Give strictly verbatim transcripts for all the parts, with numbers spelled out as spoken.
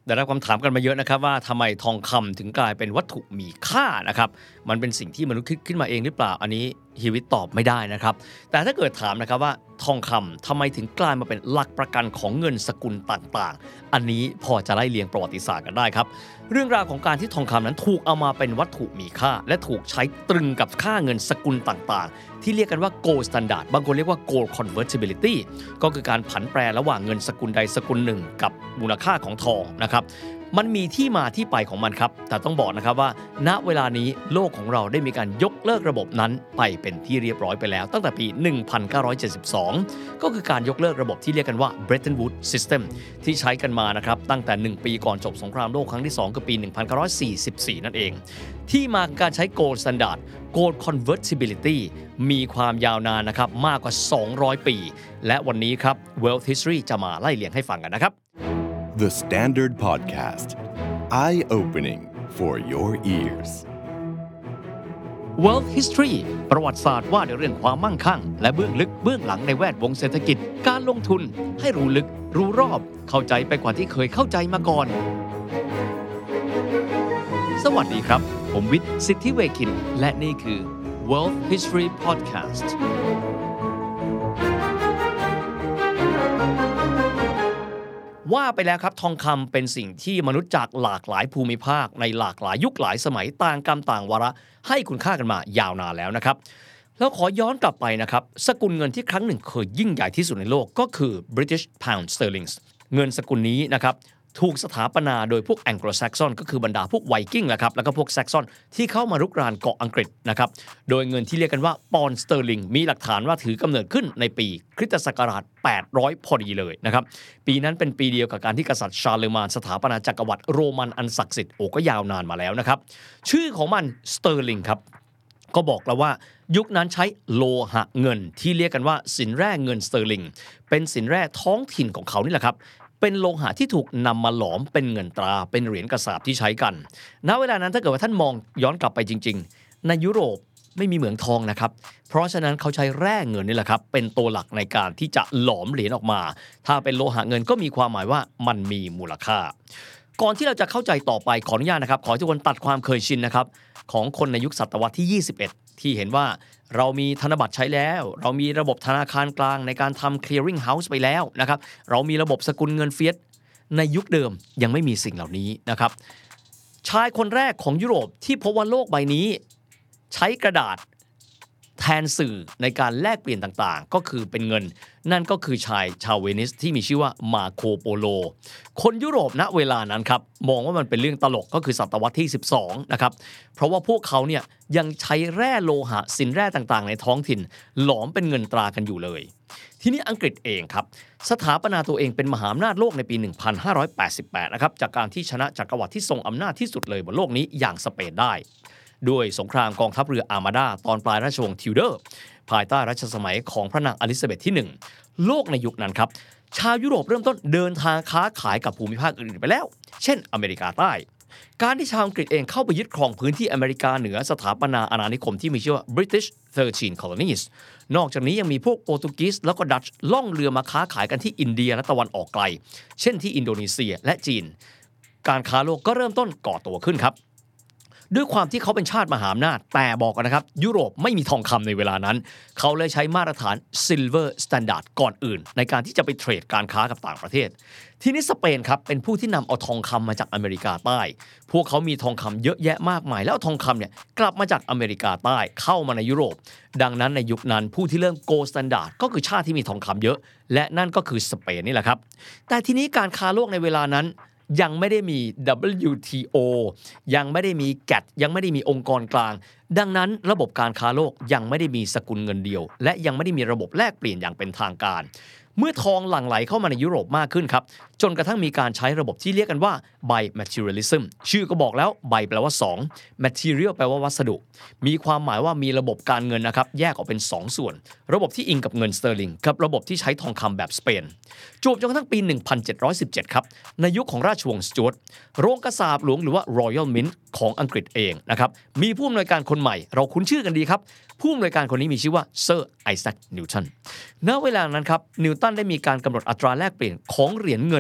ได้รับคำถามกันมาเยอะนะครับว่าทำไมทองคำถึงกลายเป็นวัตถุมีค่านะครับมันเป็นสิ่งที่มนุษย์คิดขึ้นมาเองหรือเปล่าอันนี้ฮีวิตตอบไม่ได้นะครับแต่ถ้าเกิดถามนะครับว่าทองคำทำไมถึงกลายมาเป็นหลักประกันของเงินสกุลต่างๆอันนี้พอจะไล่เรียงประวัติศาสตร์กันได้ครับเรื่องราวของการที่ทองคำนั้นถูกเอามาเป็นวัตถุมีค่าและถูกใช้ตรึงกับค่าเงินสกุลต่างๆที่เรียกกันว่า gold standard บางคนเรียกว่า gold convertibility ก็คือการผันแปรระหว่างเงินสกุลใดสกุลหนึ่งกับมูลค่าของทองนะครับมันมีที่มาที่ไปของมันครับแต่ต้องบอกนะครับว่าณเวลานี้โลกของเราได้มีการยกเลิกระบบนั้นไปเป็นที่เรียบร้อยไปแล้วตั้งแต่ปีหนึ่งพันเก้าร้อยเจ็ดสิบสองก็คือการยกเลิกระบบที่เรียกกันว่า Bretton Woods System ที่ใช้กันมานะครับตั้งแต่หนึ่งปีก่อนจบสงครามโลกครั้งที่สองคือปีหนึ่งพันเก้าร้อยสี่สิบสี่นั่นเองที่มาการใช้ Gold Standard Gold Convertibility มีความยาวนานนะครับมากกว่าสองร้อยปีและวันนี้ครับ Wealth History จะมาไล่เรียงให้ฟังกันนะครับ The Standard Podcast Eye-opening for your ears Wealth History ประวัติศาสตร์ว่าด้วยเรื่องความมั่งคั่งและเบื้องลึกเบื้องหลังในแวดวงเศรษฐกิจการลงทุนให้รู้ลึกรู้รอบเข้าใจไปกว่าที่เคยเข้าใจมาก่อนสวัสดีครับผมวิทย์สิทธิเวคินและนี่คือ Wealth History Podcastว่าไปแล้วครับทองคำเป็นสิ่งที่มนุษย์จากหลากหลายภูมิภาคในหลากหลายยุคหลายสมัยต่างกรรมต่างวาระให้คุณค่ากันมายาวนานแล้วนะครับแล้วขอย้อนกลับไปนะครับสกุลเงินที่ครั้งหนึ่งเคยยิ่งใหญ่ที่สุดในโลกก็คือ British Pound Sterling เงินสกุลนี้นะครับถูกสถาปนาโดยพวกแองโกลแซกซอนก็คือบรรดาพวกไวกิ้งแหละครับแล้วก็พวกแซกซอนที่เข้ามารุกรานเกาะอังกฤษนะครับโดยเงินที่เรียกกันว่าปอนด์สเตอร์ลิงมีหลักฐานว่าถือกำเนิดขึ้นในปีคริสตศักราชแปดร้อยพอดีเลยนะครับปีนั้นเป็นปีเดียวกับการที่กษัตริย์ชาร์เลมานสถาปนาจักรวรรดิโรมันอันศักดิ์สิทธิ์โอ้ก็ยาวนานมาแล้วนะครับชื่อของมันสเตอร์ลิงครับก็บอกแล้วว่ายุคนั้นใช้โลหะเงินที่เรียกกันว่าสินแร่เงินสเตอร์ลิงเป็นสินแร่ท้องถิ่นของเขานี่แหละครับเป็นโลหะที่ถูกนำมาหลอมเป็นเงินตราเป็นเหรียญกระสาบที่ใช้กันณเวลานั้นถ้าเกิดว่าท่านมองย้อนกลับไปจริงๆในยุโรปไม่มีเหมืองทองนะครับเพราะฉะนั้นเขาใช้แร่เงินนี่แหละครับเป็นตัวหลักในการที่จะหลอมเหรียญออกมาถ้าเป็นโลหะเงินก็มีความหมายว่ามันมีมูลค่าก่อนที่เราจะเข้าใจต่อไปขออนุญาตนะครับขอให้ทุกคนตัดความเคยชินนะครับของคนในยุคศตวรรษที่ยี่สิบเอ็ดที่เห็นว่าเรามีธนบัตรใช้แล้วเรามีระบบธนาคารกลางในการทำ clearing house ไปแล้วนะครับเรามีระบบสกุลเงินเฟียสในยุคเดิมยังไม่มีสิ่งเหล่านี้นะครับชายคนแรกของยุโรปที่พบว่าโลกใบนี้ใช้กระดาษแทนสื่อในการแลกเปลี่ยนต่างๆก็คือเป็นเงินนั่นก็คือชายชาวเวนิสที่มีชื่อว่ามาโคโปโลคนยุโรปณเวลานั้นครับมองว่ามันเป็นเรื่องตลกก็คือศตวรรษที่สิบสองนะครับเพราะว่าพวกเขาเนี่ยยังใช้แร่โลหะสินแร่ต่างๆในท้องถิ่นหลอมเป็นเงินตรากันอยู่เลยทีนี้อังกฤษเองครับสถาปนาตัวเองเป็นมหาอำนาจโลกในปี หนึ่งพันห้าร้อยแปดสิบแปด นะครับจากการที่ชนะจักรวรรดิที่ทรงอำนาจที่สุดเลยบนโลกนี้อย่างสเปนได้ด้วยสงครามกองทัพเรืออาร์มาดาตอนปลายราชวงศ์ทิวเดอร์ภายใต้รัชสมัยของพระนางอลิซาเบธที่หนึ่งโลกในยุคนั้นครับชาวยุโรปเริ่มต้นเดินทางค้าขายกับภูมิภาคอื่นๆไปแล้วเช่นอเมริกาใต้การที่ชาวอังกฤษเองเข้าไปยึดครองพื้นที่อเมริกาเหนือสถาปนาอาณานิคมที่มีชื่อว่า British สิบสาม colonies นอกจากนี้ยังมีพวกโปรตุเกสแล้วก็ดัตช์ล่องเรือมาค้าขายกันที่อินเดียและตะวันออกไกลเช่นที่อินโดนีเซียและจีนการค้าโลกก็เริ่มต้นก่อตัวขึ้นครับด้วยความที่เขาเป็นชาติมหาอำนาจแต่บอกกันนะครับยุโรปไม่มีทองคำในเวลานั้นเขาเลยใช้มาตรฐาน Silver Standard ก่อนอื่นในการที่จะไปเทรดการค้ากับต่างประเทศทีนี้สเปนครับเป็นผู้ที่นำเอาทองคำมาจากอเมริกาใต้พวกเขามีทองคำเยอะแยะมากมายแล้วทองคำเนี่ยกลับมาจากอเมริกาใต้เข้ามาในยุโรปดังนั้นในยุคนั้นผู้ที่เริ่ม Gold Standard ก็คือชาติที่มีทองคำเยอะและนั่นก็คือสเปนนี่แหละครับแต่ทีนี้การค้าโลกในเวลานั้นยังไม่ได้มี ดับเบิลยู ที โอ ยังไม่ได้มี แกท ยังไม่ได้มีองค์กรกลางดังนั้นระบบการค้าโลกยังไม่ได้มีสกุลเงินเดียวและยังไม่ได้มีระบบแลกเปลี่ยนอย่างเป็นทางการเมื่อทองหลั่งไหลเข้ามาในยุโรปมากขึ้นครับจนกระทั่งมีการใช้ระบบที่เรียกกันว่า Bimaterialism ชื่อก็บอกแล้ว Bi แปลว่าสอง Material แปลว่าวัสดุมีความหมายว่ามีระบบการเงินนะครับแยกออกเป็นสองส่วนระบบที่อิงกับเงินสเตอร์ลิงกับระบบที่ใช้ทองคำแบบสเปนจวบจนกระทั่งปี หนึ่งพันเจ็ดร้อยสิบเจ็ด ครับในยุคของราชวงศ์สจ๊วตโรงกษาปณ์หลวงหรือว่า Royal Mint ของอังกฤษเองนะครับมีผู้อำนวยการคนใหม่เราคุ้นชื่อกันดีครับผู้อำนวยการคนนี้มีชื่อว่าเซอร์ไอแซคนิวตันณเวลานั้นครับนิวตันได้มีการกำหนดอัตราแลกเปลี่ยนของเหรียญเงิน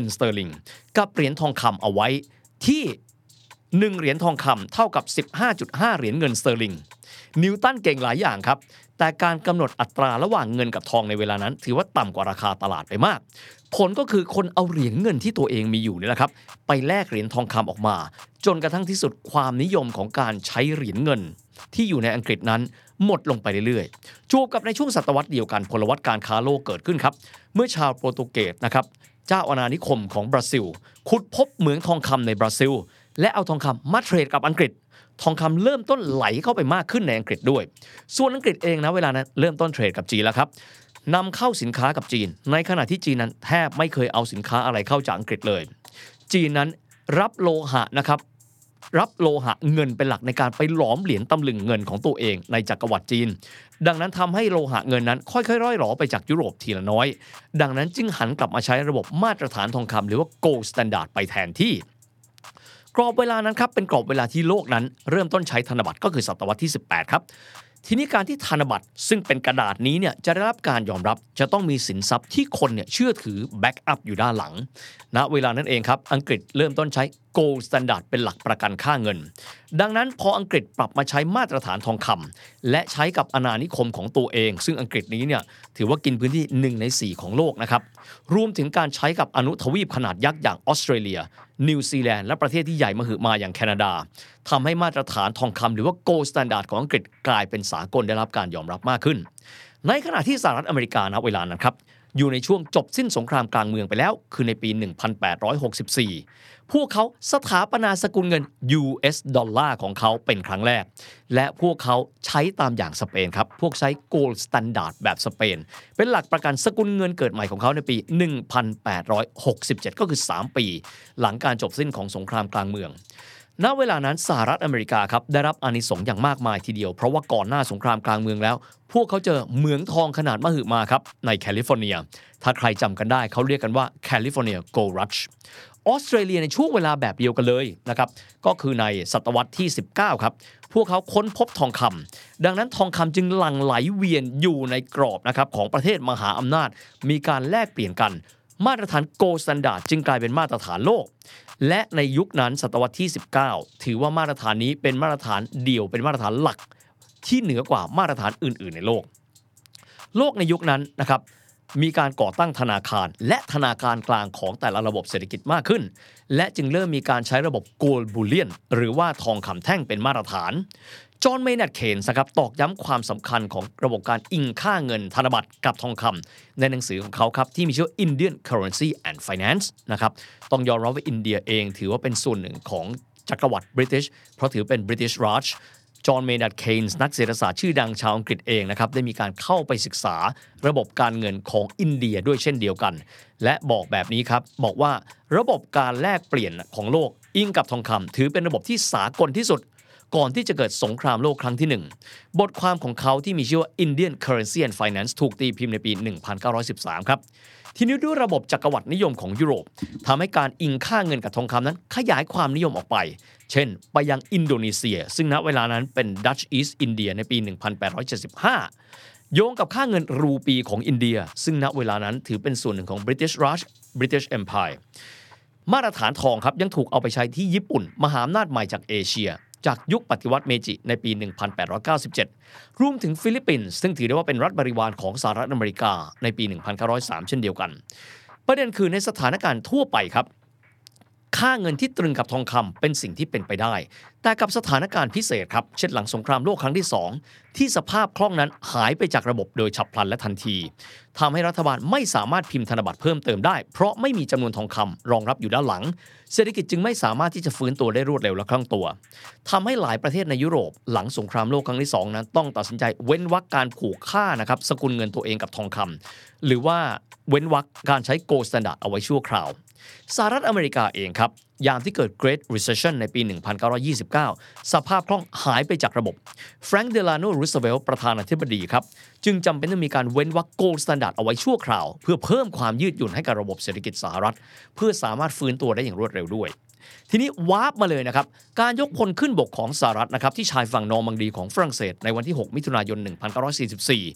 นสเตอร์ลิงกับเหรียญทองคำเอาไว้ที่หนึ่งเหรียญทองคำเท่ากับ สิบห้าจุดห้า เหรียญเงินสเตอร์ลิงนิวตันเก่งหลายอย่างครับแต่การกำหนดอัตราระหว่างเงินกับทองในเวลานั้นถือว่าต่ำกว่าราคาตลาดไปมากผลก็คือคนเอาเหรียญเงินที่ตัวเองมีอยู่นี่แหละครับไปแลกเหรียญทองคำออกมาจนกระทั่งที่สุดความนิยมของการใช้เหรียญเงินที่อยู่ในอังกฤษนั้นหมดลงไปเรื่อยๆจูบกับในช่วงศตวรรษเดียวกันพลวัตการค้าโลกเกิดขึ้นครับเมื่อชาวโปรตุเกสนะครับเจ้าอาณานิคมของบราซิลขุดพบเหมืองทองคำในบราซิลและเอาทองคำมาเทรดกับอังกฤษทองคำเริ่มต้นไหลเข้าไปมากขึ้นในอังกฤษด้วยส่วนอังกฤษเองนะเวลานั้นเริ่มต้นเทรดกับจีนแล้วครับนำเข้าสินค้ากับจีนในขณะที่จีนนั้นแทบไม่เคยเอาสินค้าอะไรเข้าจากอังกฤษเลยจีนนั้นรับโลหะนะครับรับโลหะเงินเป็นหลักในการไปหลอมเหรียญตำลึงเงินของตัวเองในจักรวรรดิจีนดังนั้นทำให้โลหะเงินนั้นค่อยๆร่อยหรอไปจากยุโรปทีละน้อยดังนั้นจึงหันกลับมาใช้ระบบมาตรฐานทองคำหรือว่า Gold Standard ไปแทนที่กรอบเวลานั้นครับเป็นกรอบเวลาที่โลกนั้นเริ่มต้นใช้ธนบัตรก็คือศตวรรษที่สิบแปดครับทีนี้การที่ธนบัตรซึ่งเป็นกระดาษนี้เนี่ยจะได้รับการยอมรับจะต้องมีสินทรัพย์ที่คนเนี่ยเชื่อถือแบ็กอัพอยู่ด้านหลังณเวลานั้นเองครับอังกฤษเริ่มต้นใช้ Gold Standard เป็นหลักประกันค่าเงินดังนั้นพออังกฤษปรับมาใช้มาตรฐานทองคำและใช้กับอาณานิคมของตัวเองซึ่งอังกฤษนี้เนี่ยถือว่ากินพื้นที่หนึ่งในสี่ของโลกนะครับรวมถึงการใช้กับอนุทวีปขนาดยักษ์อย่างออสเตรเลียนิวซีแลนด์และประเทศที่ใหญ่มหึมาอย่างแคนาดาทำให้มาตรฐานทองคำหรือว่า Gold Standard ของอังกฤษกลายเป็นสากลได้รับการยอมรับมากขึ้นในขณะที่สหรัฐอเมริกาณเวลานั้นครับอยู่ในช่วงจบสิ้นสงครามกลางเมืองไปแล้วคือในปี หนึ่งพันแปดร้อยหกสิบสี่ พวกเขาสถาปนาสกุลเงิน ยู เอส ดอลลาร์ของเขาเป็นครั้งแรกและพวกเขาใช้ตามอย่างสเปนครับพวกใช้ Gold Standard แบบสเปนเป็นหลักประกันสกุลเงินเกิดใหม่ของเขาในปี หนึ่งพันแปดร้อยหกสิบเจ็ด ก็คือสามปีหลังการจบสิ้นของสงครามกลางเมืองณเวลานั้นสหรัฐอเมริกาครับได้รับอานิสงส์อย่างมากมายทีเดียวเพราะว่าก่อนหน้าสงครามกลางเมืองแล้วพวกเขาเจอเหมืองทองขนาดมหึมาครับในแคลิฟอร์เนียถ้าใครจำกันได้เขาเรียกกันว่าแคลิฟอร์เนียโกลด์รัชออสเตรเลียในช่วงเวลาแบบเดียวกันเลยนะครับก็คือในศตวรรษที่สิบเก้าครับพวกเขาค้นพบทองคำดังนั้นทองคำจึงหลั่งไหลเวียนอยู่ในกรอบนะครับของประเทศมหาอำนาจมีการแลกเปลี่ยนกันมาตรฐาน Gold Standard จึงกลายเป็นมาตรฐานโลกและในยุคนั้นศตวรรษที่สิบเก้าถือว่ามาตรฐานนี้เป็นมาตรฐานเดียวเป็นมาตรฐานหลักที่เหนือกว่ามาตรฐานอื่นๆในโลกโลกในยุคนั้นนะครับมีการก่อตั้งธนาคารและธนาคารกลางของแต่ละระบบเศรษฐกิจมากขึ้นและจึงเริ่มมีการใช้ระบบ Gold Bullion หรือว่าทองคำแท่งเป็นมาตรฐานจอห์น เมย์นาร์ด เคนส์นะครับตอกย้ำความสำคัญของระบบการอิงค่าเงินธนบัตรกับทองคำในหนังสือของเขาครับที่มีชื่อ Indian Currency and Finance นะครับต้องยอมรับว่าอินเดียเองถือว่าเป็นส่วนหนึ่งของจักรวรรดิบริติชเพราะถือเป็น British Rajจอห์น เมย์นาร์ด เคนส์นักเศรษฐศาสตร์ชื่อดังชาวอังกฤษเองนะครับได้มีการเข้าไปศึกษาระบบการเงินของอินเดียด้วยเช่นเดียวกันและบอกแบบนี้ครับบอกว่าระบบการแลกเปลี่ยนของโลกอิงกับทองคำถือเป็นระบบที่สากลที่สุดก่อนที่จะเกิดสงครามโลกครั้งที่หนึ่งบทความของเขาที่มีชื่อว่า Indian Currency and Finance ถูกตีพิมพ์ในปี หนึ่งพันเก้าร้อยสิบสาม ครับทีนี้ด้วยระบบจักรวรรดินิยมของยุโรปทำให้การอิงค่าเงินกับทองคำนั้นขยายความนิยมออกไปเช่นไปยังอินโดนีเซียซึ่งณเวลานั้นเป็น Dutch East India ในปี หนึ่งพันแปดร้อยเจ็ดสิบห้า โยงกับค่าเงินรูปีของอินเดียซึ่งณเวลานั้นถือเป็นส่วนหนึ่งของ British Raj British Empire มาตรฐานทองครับยังถูกเอาไปใช้ที่ญี่ปุ่นมหาอำนาจใหม่จากเอเชียจากยุคปฏิวัติเมจิในปี หนึ่งพันแปดร้อยเก้าสิบเจ็ด รวมถึงฟิลิปปินส์ซึ่งถือได้ว่าเป็นรัฐบริวารของสหรัฐอเมริกาในปี หนึ่งพันเก้าร้อยสาม เช่นเดียวกันประเด็นคือในสถานการณ์ทั่วไปครับค่าเงินที่ตรึงกับทองคำเป็นสิ่งที่เป็นไปได้แต่กับสถานการณ์พิเศษครับเช่นหลังสงครามโลกครั้งที่สองที่สภาพคล่องนั้นหายไปจากระบบโดยฉับพลันและทันทีทำให้รัฐบาลไม่สามารถพิมพ์ธนบัตรเพิ่มเติมได้เพราะไม่มีจำนวนทองคำรองรับอยู่ด้านหลังเศรษฐกิจจึงไม่สามารถที่จะฟื้นตัวได้รวดเร็วและคล่องตัวทำให้หลายประเทศในยุโรปหลังสงครามโลกครั้งที่สองนั้นต้องตัดสินใจเว้นวรรคการผูกค่านะครับสกุลเงินตัวเองกับทองคำหรือว่าเว้นวรรคการใช้ Gold Standard เอาไว้ชั่วคราวสหรัฐอเมริกาเองครับยามที่เกิด Great Recession ในปี หนึ่งพันเก้าร้อยยี่สิบเก้า สภาพคล่องหายไปจากระบบแฟรงค์ เดลาโน รูสเวลต์ประธานาธิบดีครับจึงจำเป็นต้องมีการเว้นวรรค Gold Standard เอาไว้ชั่วคราวเพื่อเพิ่มความยืดหยุ่นให้กับระบบเศรษฐกิจสหรัฐเพื่อสามารถฟื้นตัวได้อย่างรวดเร็วด้วยทีนี้วาร์ปมาเลยนะครับการยกพลขึ้นบกของสหรัฐนะครับที่ชายฝั่งนอร์มังดีของฝรั่งเศสในวันที่หกมิถุนายน หนึ่งพันเก้าร้อยสี่สิบสี่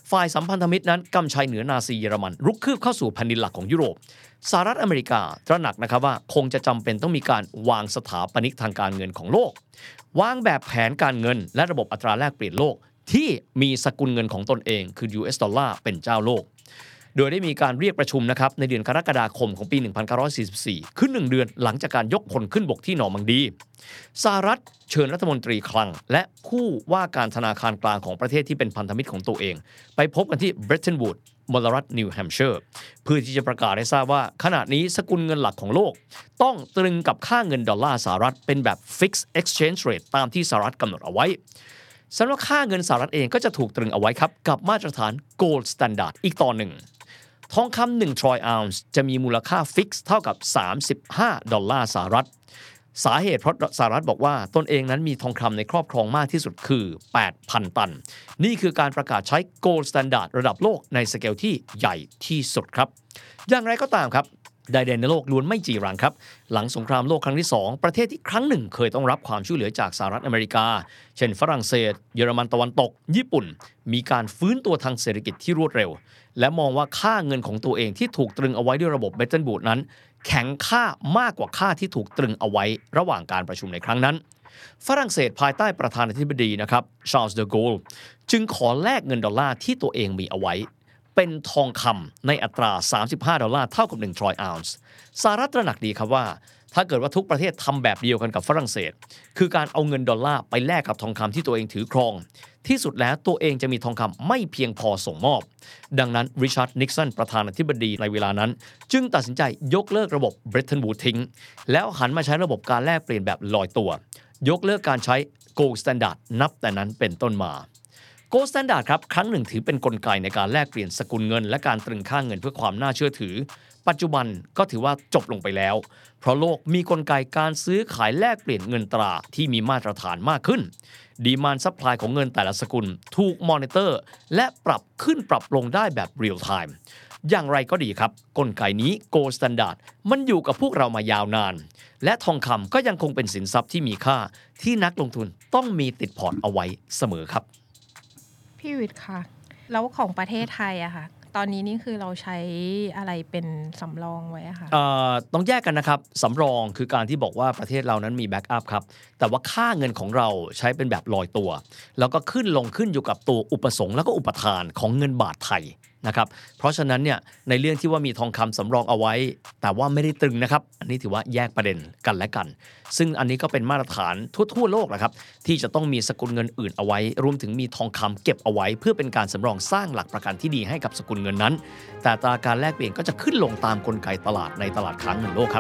ฝ่ายสัมพันธมิตรนั้นกำชัยเหนือนาซีเยอรมันรุกคืบเข้าสู่แผ่นดินหลักของยุโรปสหรัฐอเมริกาตระหนักนะครับว่าคงจะจำเป็นต้องมีการวางสถาปนิกทางการเงินของโลกวางแบบแผนการเงินและระบบอัตราแลกเปลี่ยนโลกที่มีสกุลเงินของตนเองคือ ยู เอส ดอลลาร์เป็นเจ้าโลกโดยได้มีการเรียกประชุมนะครับในเดือนกรกฎาคมของปี หนึ่งพันเก้าร้อยสี่สิบสี่ ขึ้นหนึ่งเดือนหลังจากการยกพลขึ้นบกที่นอร์มังดีสหรัฐเชิญรัฐมนตรีคลังและผู้ว่าการธนาคารกลางของประเทศที่เป็นพันธมิตรของตัวเองไปพบกันที่เบรตันวูดมลรัฐนิวแฮมป์เชอร์เพื่อที่จะประกาศให้ทราบว่าขณะนี้สกุลเงินหลักของโลกต้องตรึงกับค่าเงินดอลลาร์สหรัฐเป็นแบบ Fixed Exchange Rate ตามที่สหรัฐกำหนดเอาไว้สำหรับค่าเงินสหรัฐเองก็จะถูกตรึงเอาไว้ครับกับมาตรฐาน Gold Standard อีกต่อหนึ่งทองคำหนึ่งทรอยออนซ์จะมีมูลค่าฟิกซ์เท่ากับสามสิบห้าดอลลาร์สหรัฐสาเหตุเพราะสหรัฐบอกว่าตนเองนั้นมีทองคำในครอบครองมากที่สุดคือ แปดพัน ตันนี่คือการประกาศใช้ Gold Standard ระดับโลกในสเกลที่ใหญ่ที่สุดครับอย่างไรก็ตามครับใดๆในโลกล้วนไม่จีรังครับหลังสงครามโลกครั้งที่สองประเทศที่ครั้งหนึ่งเคยต้องรับความช่วยเหลือจากสหรัฐอเมริกาเช่นฝรั่งเศสเยอรมันตะวันตกญี่ปุ่นมีการฟื้นตัวทางเศรษฐกิจที่รวดเร็วและมองว่าค่าเงินของตัวเองที่ถูกตรึงเอาไว้ด้วยระบบเบรตันวูดนั้นแข็งค่ามากกว่าค่าที่ถูกตรึงเอาไว้ระหว่างการประชุมในครั้งนั้นฝรั่งเศสภายใต้ประธานาธิบดีนะครับชาร์ลส์เดอโกลจึงขอแลกเงินดอลลาร์ที่ตัวเองมีเอาไว้เป็นทองคำในอัตราสามสิบห้าดอลลาร์เท่ากับหนึ่งทรอยออนซ์สหรัฐตระหนักดีครับว่าถ้าเกิดว่าทุกประเทศทำแบบเดียวกันกับฝรั่งเศสคือการเอาเงินดอลลาร์ไปแลกกับทองคำที่ตัวเองถือครองที่สุดแล้วตัวเองจะมีทองคำไม่เพียงพอส่งมอบดังนั้นริชาร์ดนิกสันประธานาธิบดีในเวลานั้นจึงตัดสินใจยกเลิกระบบเบรตันวูดทิ้งแล้วหันมาใช้ระบบการแลกเปลี่ยนแบบลอยตัวยกเลิกการใช้ Gold Standard นับแต่นั้นเป็นต้นมาGold Standard ครับครั้งหนึ่งถือเป็นกลไกในการแลกเปลี่ยนสกุลเงินและการตรึงค่าเงินเพื่อความน่าเชื่อถือปัจจุบันก็ถือว่าจบลงไปแล้วเพราะโลกมีกลไกการซื้อขายแลกเปลี่ยนเงินตราที่มีมาตรฐานมากขึ้นดีมานด์ซัพพลายของเงินแต่ละสกุลถูกมอนิเตอร์และปรับขึ้นปรับลงได้แบบเรียลไทม์อย่างไรก็ดีครับกลไกนี้ Gold Standard มันอยู่กับพวกเรามายาวนานและทองคำก็ยังคงเป็นสินทรัพย์ที่มีค่าที่นักลงทุนต้องมีติดพอร์ตเอาไว้เสมอครับพี่วิทย์ค่ะแล้วของประเทศไทยอะค่ะตอนนี้นี่คือเราใช้อะไรเป็นสำรองไว้อะค่ะต้องแยกกันนะครับสำรองคือการที่บอกว่าประเทศเรานั้นมีแบ็กอัพครับแต่ว่าค่าเงินของเราใช้เป็นแบบลอยตัวแล้วก็ขึ้นลงขึ้นอยู่กับตัวอุปสงค์แล้วก็อุปทานของเงินบาทไทยนะครับเพราะฉะนั้นเนี่ยในเรื่องที่ว่ามีทองคำสำรองเอาไว้แต่ว่าไม่ได้ตรึงนะครับอันนี้ถือว่าแยกประเด็นกันและกันซึ่งอันนี้ก็เป็นมาตรฐานทั่วๆโลกแหละครับที่จะต้องมีสกุลเงินอื่นเอาไว้รวมถึงมีทองคำเก็บเอาไว้เพื่อเป็นการสำรองสร้างหลักประกันที่ดีให้กับสกุลเงินนั้นแต่อัตราการแลกเปลี่ยนก็จะขึ้นลงตามกลไกตลาดในตลาดค้าเงินโลกครับ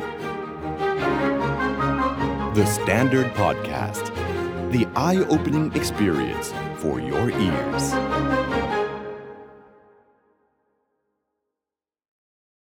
The Standard Podcast The eye-opening experience for your ears